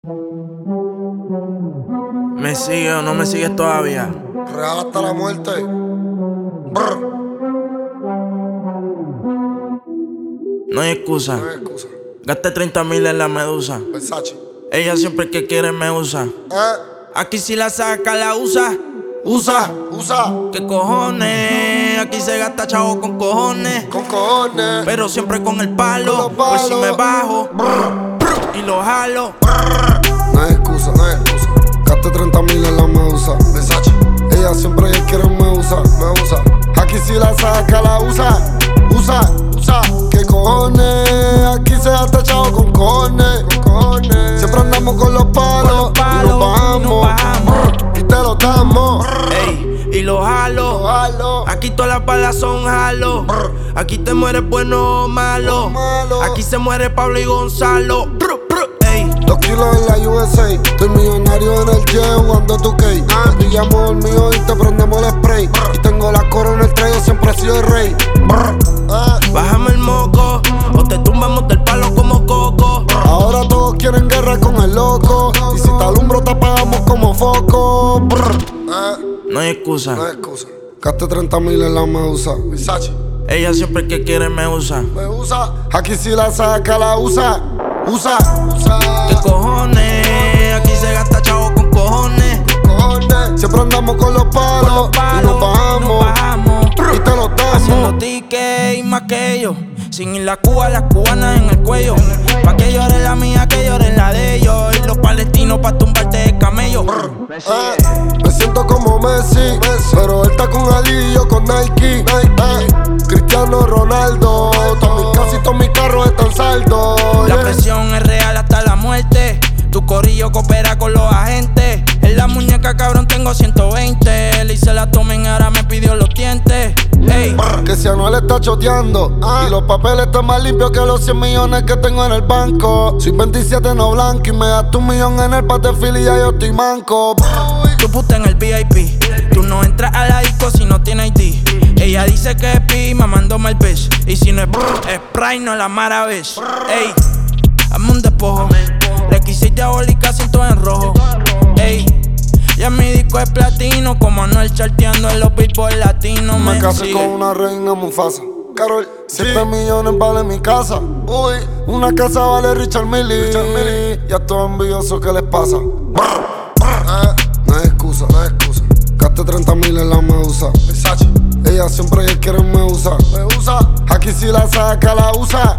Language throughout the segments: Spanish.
¿Me sigue o no me sigues todavía? Real hasta la muerte. Brr. No hay excusa. No hay excusa. Gasté 30,000 en la medusa. Versace. Ella siempre que quiere me usa. Aquí si la saca la usa. Usa. ¿Qué cojones? Aquí se gasta chavo con cojones. Con cojones. Pero siempre con el palo. Con los palos. Por si me bajo y lo jalo. No hay excusa, no hay excusa. Gasté 30,000 en la medusa. Versace. Ella siempre quiere me usa. Aquí si la saca la usa. ¿Qué cojones? Aquí se gasta chavo con cojones. Siempre andamos con los palos. Y nos bajamos. Y te lo damos. Ey, y lo jalo. Aquí todas las balas son jalo. Aquí te mueres bueno o malo. Aquí se muere Pablo y Gonzalo. Ey. 2 kilos en la USA. Estoy millonario en el jet jugando 2K. Te pillamos el mío y te prendemos el spray. Y tengo la corona en el tren, yo siempre he sido el rey. Bájame el moco o te tumbamos del palo como coco. Ahora todos quieren guerra con el loco. Y si te alumbro te apagamos como foco. No hay excusa. No hay excusa. Gasté 30,000 en la medusa. Versace. Ella siempre que quiere me usa. Aquí si la saca la usa. ¿Qué cojones? Aquí se gasta chavo con cojones. Siempre andamos con los palos. Y nos bajamos. Y te lo damos. Haciendo tickets y más que ellos. Sin ir la Cuba, las cubanas en el cuello. Pa' que llore la mía, que llore la de ellos. Y los palestinos pa' tumbarte de camello. Me siento como Messi, pero él está con Ali y yo con Nike. Cristiano Ronaldo, casi todos mis carros están saldos. La presión es real hasta la muerte. Tu corillo coopera con los agentes. En la muñeca, cabrón, tengo 120. Le hice la tomen, ahora me pidió los dientes. Ey. Que si Anuel está choteando y los papeles están más limpios que los 100 millones que tengo en el banco. Soy 27 no blanco y me gasto 1 millón en el pate y ya yo estoy manco. Tu puta en el VIP. Tú no entras a la disco si no tienes ID. Ella dice que es pi, mamándome el bitch. Y si no es Sprite, no la maravilla. Ey, hazme un despojo. Le quise diabólica, siento en rojo. Ey, ya mi disco es platino. Como Anuel charteando en los billboard latinos. Me casé con una reina Mufasa. Carol, 7 millones vale mi casa. Uy, una casa vale Richard Mille. Ya todo envidioso, ¿qué les pasa? No hay excusa. Gasté 30,000 en la medusa. Versace. Ella siempre quiere me usa. Aquí si la saca la usa.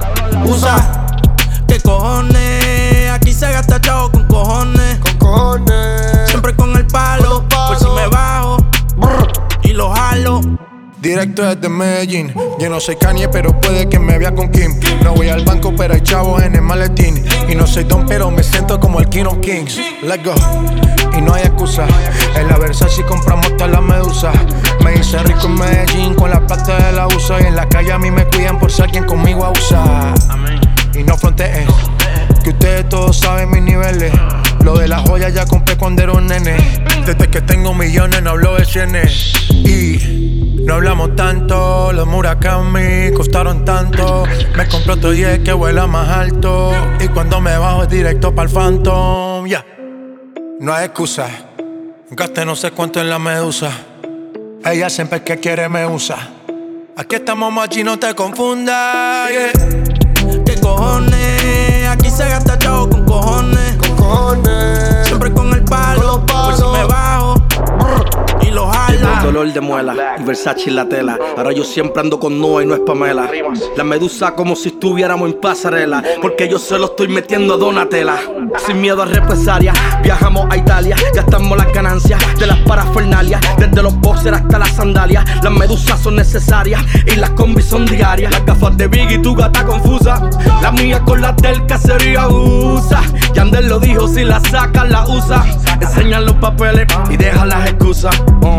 ¿Qué cojones? Aquí se gasta chavo con cojones. Siempre con el palo. Por si me bajo y lo jalo. Directo desde Medellín. Yo no soy Kanye, pero puede que me vea con Kim. No voy al banco, pero hay chavos en el maletín. Y no soy Don, pero me siento como el King of Kings. Let's go. Y no hay excusa. En la Versace compramos toda la medusa. Me hice rico en Medellín con la plata de la USA. Y en la calle a mí me cuidan por si alguien conmigo abusa. Y no fronteen, que ustedes todos saben mis niveles. Lo de las joyas ya compré cuando era un nene. Desde que tengo millones no hablo de cienes. Y no hablamos tanto, los Murakami costaron tanto. Me compré otro 10 que vuela más alto. Y cuando me bajo es directo pa'l Phantom, yeah. No hay excusa. Gasté no sé cuánto en la medusa. Ella siempre que quiere me usa. Aquí estamos machi, no te confundas, yeah. ¿Qué cojones? Aquí se gasta chavo con cojones. Siempre con el palo. Por si me bajo y lo jalo. El dolor de muela y Versace en la tela. Ahora yo siempre ando con Noah y no es Pamela. La medusa como si estuviéramos en pasarela. Porque yo se lo estoy metiendo a Donatella. Sin miedo a represalias, viajamos a Italia. Gastamos las ganancias de las parafernalias. Desde los boxers hasta las sandalias. Las medusas son necesarias y las combis son diarias. Las gafas de Biggie, tu gata confusa. Las mías con las del caserío usa. Yandel lo dijo, si la sacas la usa. Enseñan los papeles y deja las excusas.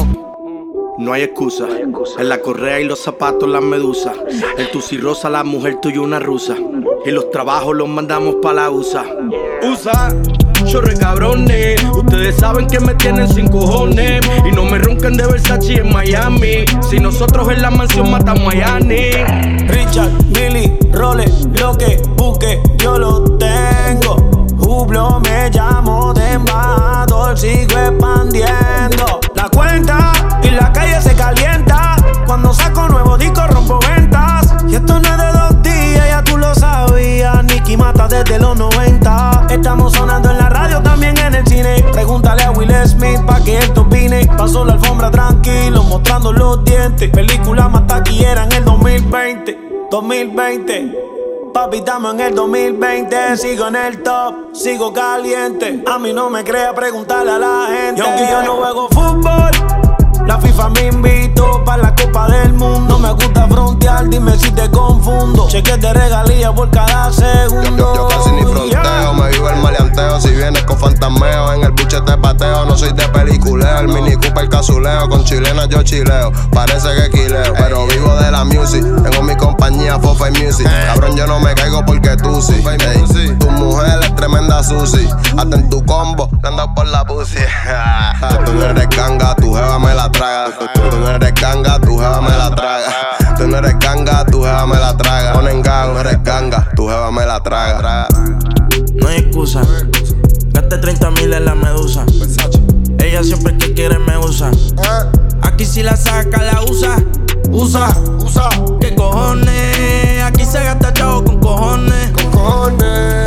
No hay excusa. En la correa y los zapatos las medusas. El tusi rosa, la mujer tuya una rusa. Y los trabajos los mandamos pa' la USA. Chorre cabrones, ustedes saben que me tienen sin cojones. Y no me roncan de Versace en Miami. Si nosotros en la mansión matamos a Yani. Richard, Billy, Rolex, lo que busque, yo lo tengo. Hublot, me llamo de embajador, sigo expandiendo la cuenta y la calle se calienta. Cuando saco nuevo disco rompo ventas. Y esto no es de 2 días, ya tú lo sabías. Nicki mata desde los 90. Estamos sonando en la radio, también en el cine. Pregúntale a Will Smith pa' que él te opine. Paso la alfombra tranquilo, mostrando los dientes. Película más taquillera en el 2020. 2020. Papi, estamos en el 2020. Sigo en el top, sigo caliente. A mí no me crea, preguntarle a la gente. Y aunque yo no juego fútbol, la FIFA me invitó pa' la Copa del Mundo. No me gusta frontear, dime si te confundo. Cheques de regalía por cada segundo. Yo casi ni fronteo, me vivo el maleanteo. Si vienes con fantasmeo, en el buche te pateo. No soy de peliculeo, el Mini Cooper casuleo. Con chilena yo chileo, parece que quileo. Pero vivo de la music, tengo mi compañía Fofa Music. Cabrón, yo no me caigo porque tú sí. Ey, tu mujer es tremenda sushi. Hasta en tu combo, te andas por la pussy. Tú no eres ganga, tu jeva me la traga. Tú no eres ganga, tu jeva me la traga. Tú no eres ganga, tu jeva me la traga. Ponen gang, no eres ganga, tu jeva me la traga. No hay excusa, gaste 30,000 en la medusa. Ella siempre que quiere me usa. Aquí si la saca la usa. Usa, ¿qué cojones? Aquí se gasta chavo con cojones.